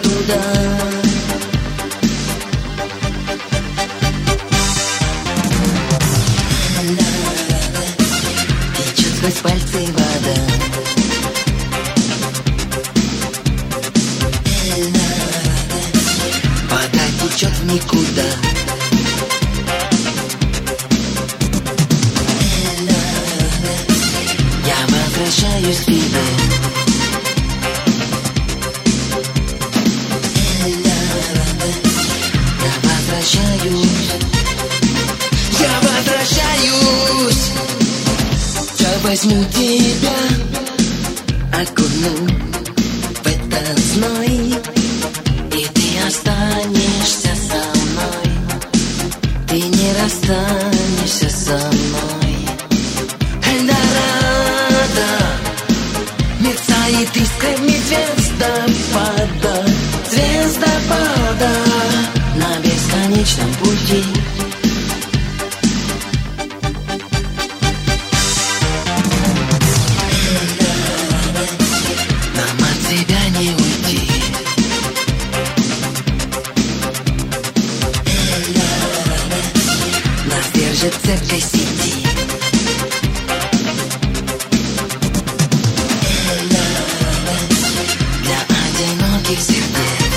никуда. Течет сквозь пальцы вода. Вода течет в никуда. Я возвращаюсь к тебе. Я возвращаюсь. Я возьму тебя, окуну в этот зной, и ты останешься со мной. Ты не расстанешься со мной. Эльдорадо мерцает искрами звездопада, звездопада на бесконечном пути. Нам от тебя не уйти. Нас держит цепкой сети. Для одиноких сердец.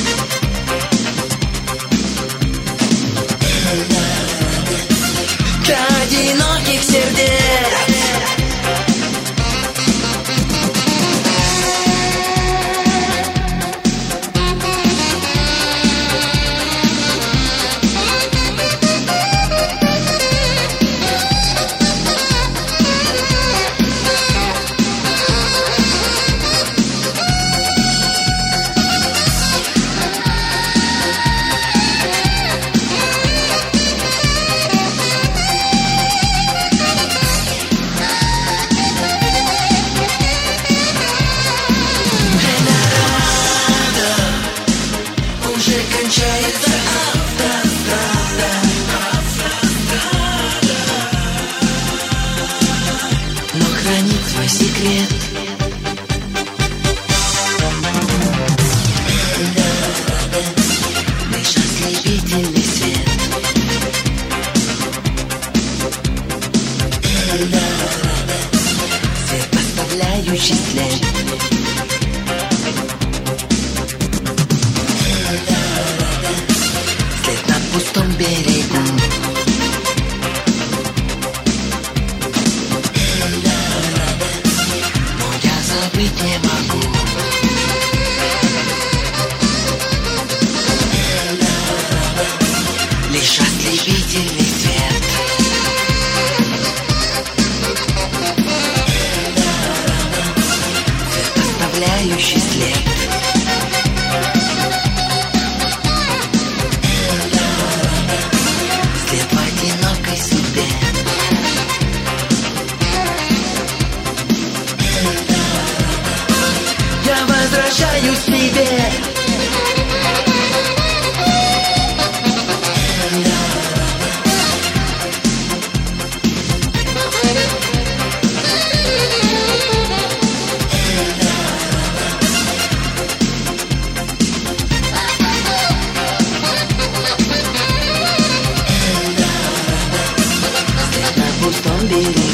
Для одиноких сердец. Уже кончается автострада. Но хранит твой секрет. Лишь ослепительный свет. Свет, оставляющий след. След на пустом берегу. Но я забыть не могу. Лишь ослепительный свет. Свет, оставляющий след. След в одинокой судьбе. Я возвращаюсь к тебе. След на пустом берегу.